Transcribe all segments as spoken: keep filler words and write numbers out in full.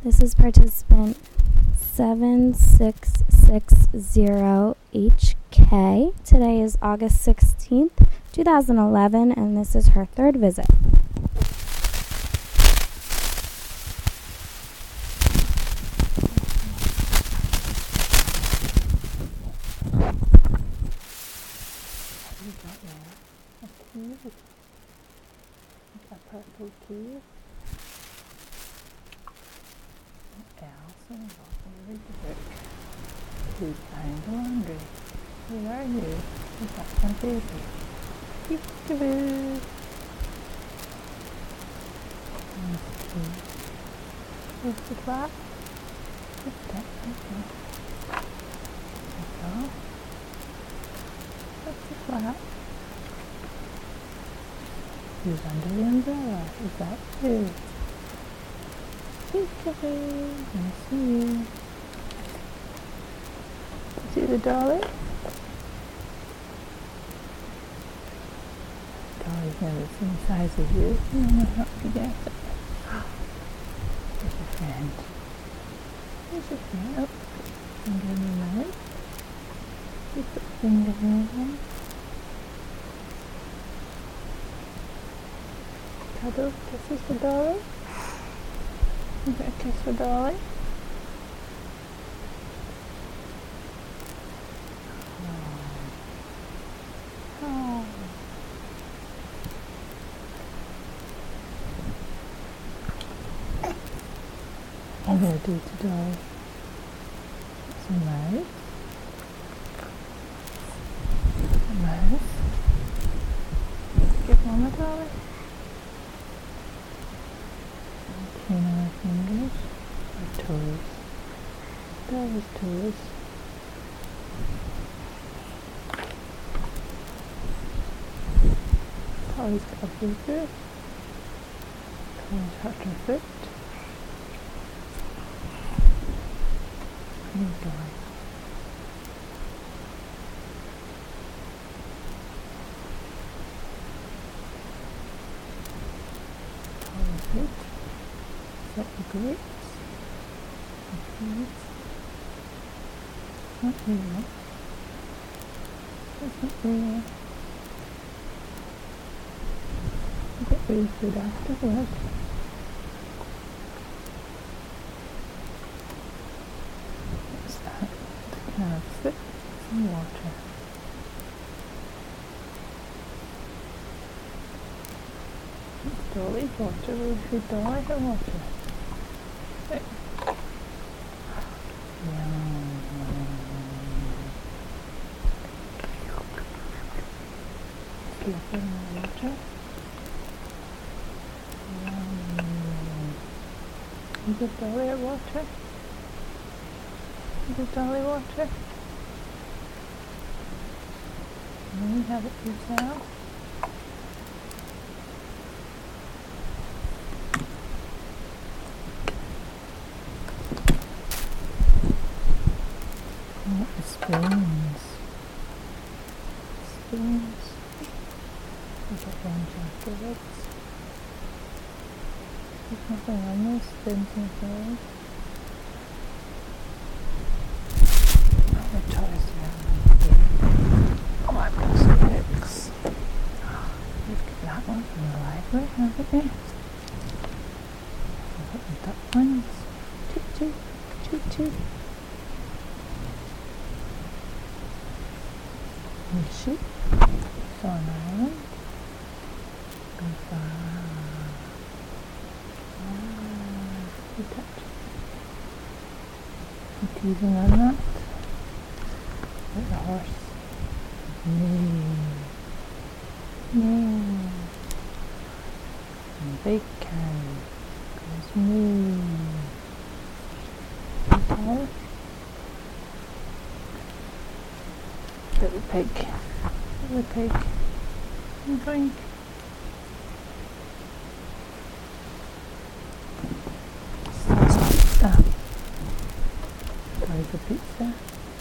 This is participant seven six six zero H K. Today is August sixteenth, two thousand eleven, and this is her third visit. Purple keys. Allison is also very good. Who's behind the laundry? Who are you? Is that my baby? Peekaboo. Where's the flap? What's that? Okay. There What's the flap? Who's under the umbrella? Is that you? Peekaboo! I see you. See the dolly? Dolly's never the same size as you. I'm going to help you get it. There's your friend. There's your friend. Oh, finger in your mouth. You put the finger in. Cuddle, kisses for Dolly. You got a kiss for Dolly. Oh. Oh. I'm going to do to Dolly some mouth. Mouth. Give Mama Dolly. Clean our fingers, our toes, Dolly's toes. Dolly's got a blue foot. Dolly's hurt her foot. Here's Dolly. Dolly's foot. Is that the grapes? The grapes? Not real. It's not real. You get real food afterwards. What's that? The can of soup and water. It's Dolly's water. Will you feed Dolly her water? Right. Yum. Slip in the water. Yum. Is it Dolly at water? Is it Dolly water? And you have it yourself. The spoons. Spoons. We get lunch afterwards. There's nothing on those spoons and things. Oh, the toys around. Oh, I've got some books. You've got that one from the library, haven't you? I've got the duck ones. Toot toot, toot toot. And sheep, Swan Island, goodbye. Ah, you touch. You teasing on that? Like the horse. Moo. Moo. And bacon goes moo. Okay. Little pig, little pig, and drink. Pizza. There's a pizza.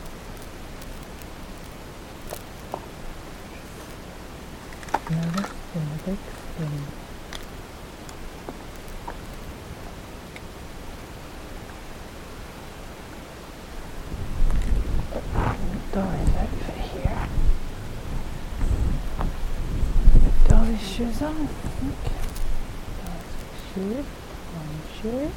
Another spoon, a big spoon. shoes on. Look. Dolly's shoes. One shoe.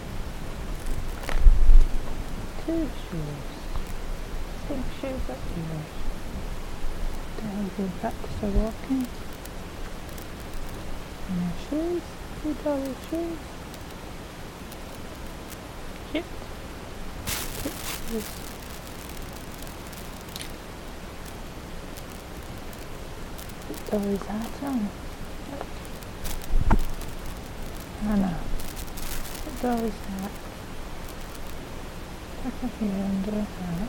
Two shoes. Six shoes up here. Dolly's in practice of walking. And her shoes. Two Dolly's shoes. Cute. Cute shoes. Put Dolly's hat on. Look. Anna. Put Dolly's hat. Tuck her hair under her hat.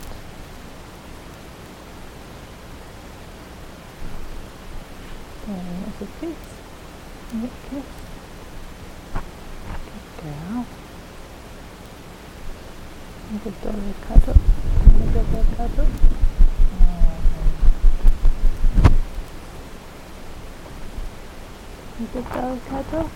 There, that's a kiss. Make a kiss. Good girl. Give Dolly a cuddle. Give her a cuddle. Oh. You give Dolly a cuddle?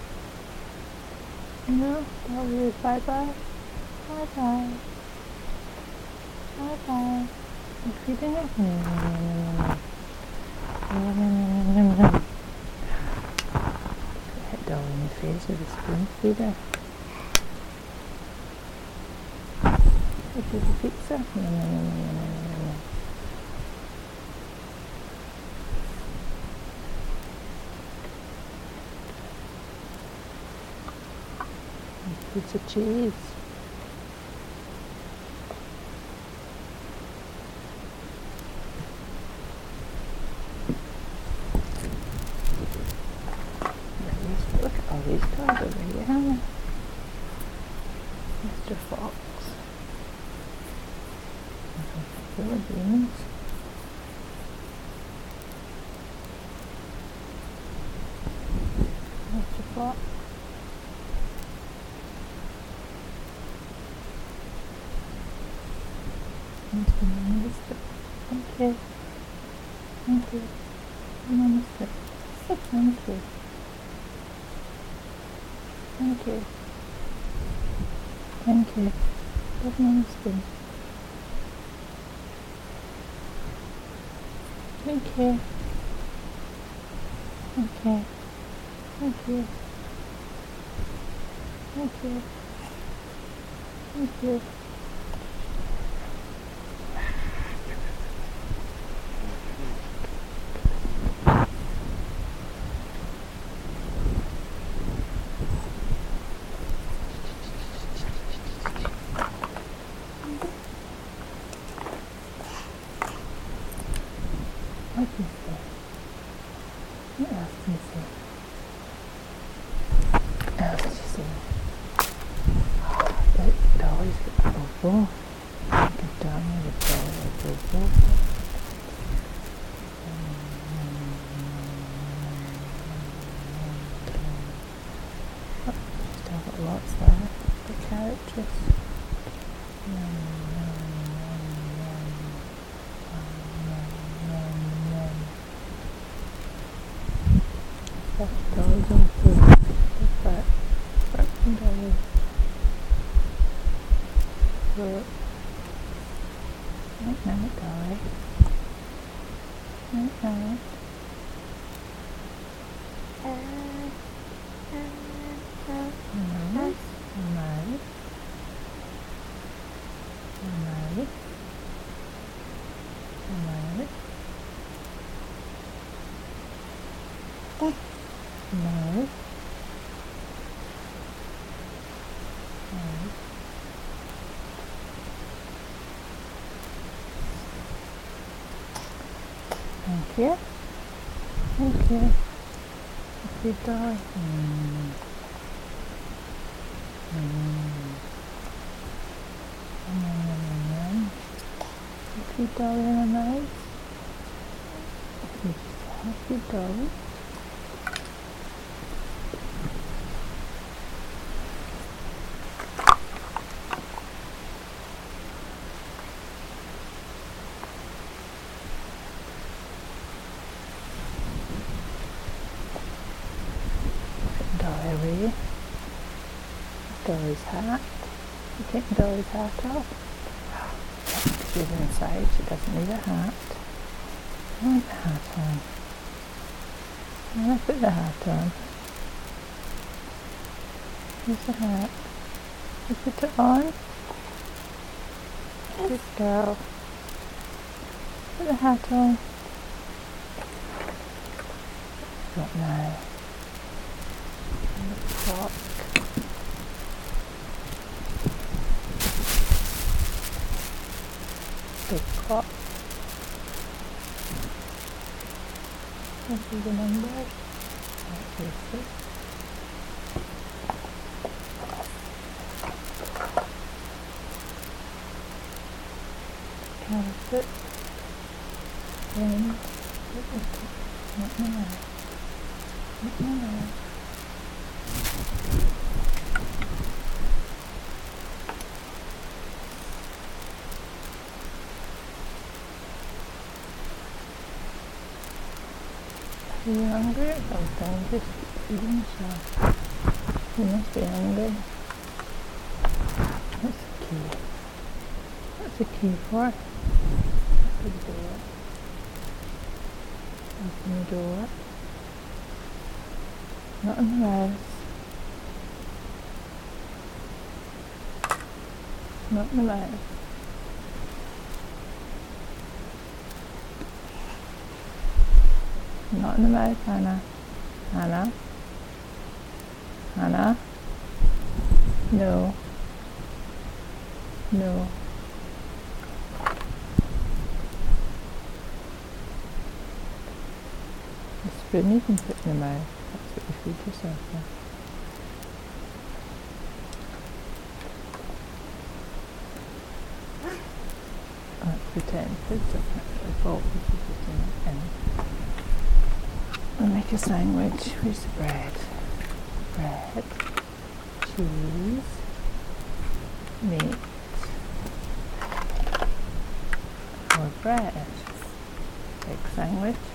No? Dolly, bye bye. Bye bye. Bye bye. You feeding her? Hit Dolly in the face with a spoon feeder. This is a pizza. No, no, no, no, no, no, no. Pizza cheese. Look at all these toys over here, haven't we? Mister Fox. Philippines. Mister Fox. Mister Minister. Thank you. Thank you. Minister. Thank you. Thank you. Thank you. Good Minister. Thank you. Thank you. Thank you. Thank you. Thank you. What is this? What else do you see? What else do you see? Look, Dolly's got a bubble. Look at Dolly with Dolly with a bubble. Oh, still got lots there. The characters. Dolly's on food. Look back. Back from Dolly. Look. Night night, Dolly. Night night. Nice. Nice. Nice. Nice. Oh. Nice. Nice. Thank you. Thank you. Thank you, Dolly. Mm. Mm. Mm. Thank you, Dolly, in a nice. Thank you, Dolly. Dolly. Dolly's hat. You take Dolly's hat off. She's inside, she doesn't need a hat. I want the hat on. I want to put the hat on. Here's the hat. You put it on. Good girl. Put the hat on. Don't know. And the clock. Big clock. This is the numbers. That's easy. Carpet. Then, not now. Not now. Are you hungry or something? Just eating yourself. You must be hungry. What's the key? What's the key for? Open the door. Open the door. Not in the house. Not in the mouth. Not in the mouth, Hannah. Hannah. Hannah. No. No. The spoon you can put in your mouth. That's what you feed yourself with. Let's pretend it's actually full. We should just do it in. We'll make a sandwich. Where's the bread? Bread, cheese, meat, or bread. Egg sandwich.